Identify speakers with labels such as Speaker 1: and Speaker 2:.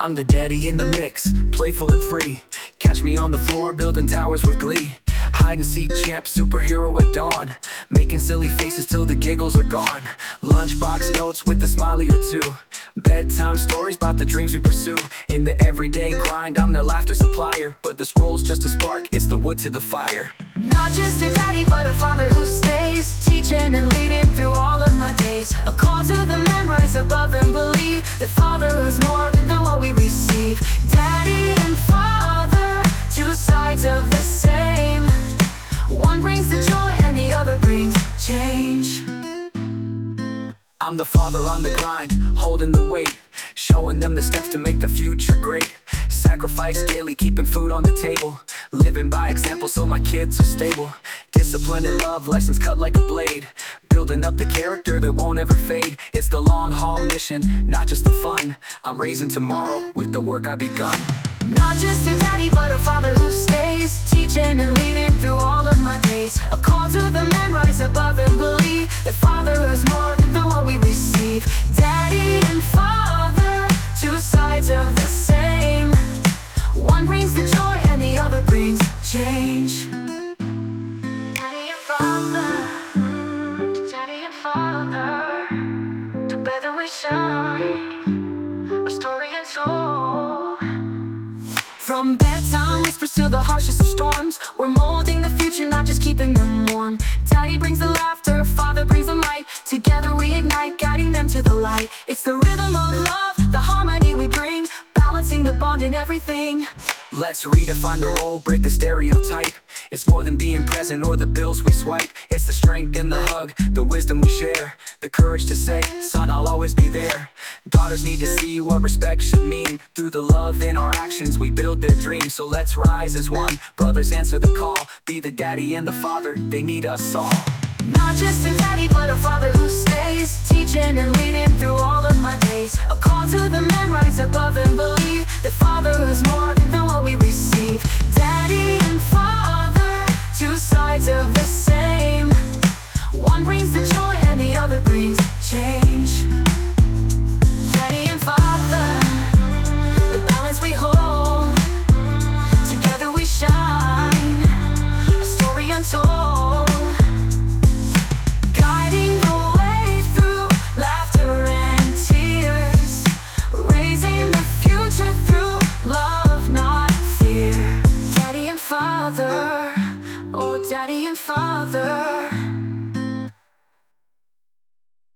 Speaker 1: I'm the daddy in the mix, playful and free. Catch me on the floor, building towers with glee. Hide and seek champ, superhero at dawn. Making silly faces till the giggles are gone. Lunchbox notes with a smiley or two. Bedtime stories about the dreams we pursue. In the everyday grind, I'm the laughter supplier. But the scroll's just a spark, it's the wood to the fire.
Speaker 2: Not just a daddy, but a father who stays, teaching and leading through all of my days. A call to the men, rise above and believe that father is more than what we receive. Daddy and father, two sides of the same. One brings the joy and the other brings change.
Speaker 1: I'm the father on the grind, holding the weight, showing them the steps to make the future great. Sacrifice daily, keeping food on the table, living by example so my kids are stable. Discipline and love, lessons cut like a blade, building up the character that won't ever fade. It's the long haul mission, not just the fun. I'm raising tomorrow with the work I've begun.
Speaker 2: Not just a daddy, but a father who stays, teaching and leading through all of my days. A call to the men, rise above and believe that father is more than what we receive. Daddy and father, two sides of the same. One brings the joy and the other brings change. Daddy and father, daddy and father, together we shine, a story untold. From bedtime whispers to the harshest of storms, we're molding the future, not just keeping them warm. Daddy brings the laughter, father brings the light. Together we ignite, guiding them to the light. It's the rhythm of love, the harmony we bring, balancing the bond in everything.
Speaker 1: Let's redefine the role, break the stereotype. It's more than being present or the bills we swipe. It's the strength in the hug, the wisdom we share, the courage to say, son, I'll always be there. Daughters need to see what respect should mean. Through the love in our actions, we build their dreams. So let's rise as one, brothers answer the call. Be the daddy and the father, they need us all.
Speaker 2: Not just a daddy, but a father who stays, teaching and leading through all of my days. A call to the men, rise above and believe that father is more than what we receive. Daddy and father, two sides of the same. One brings the joy and the other brings change. Daddy and father, the balance we hold, together we shine, a story untold. Guiding the way through laughter and tears, raising the future through love, not fear. Daddy and father, oh daddy and father.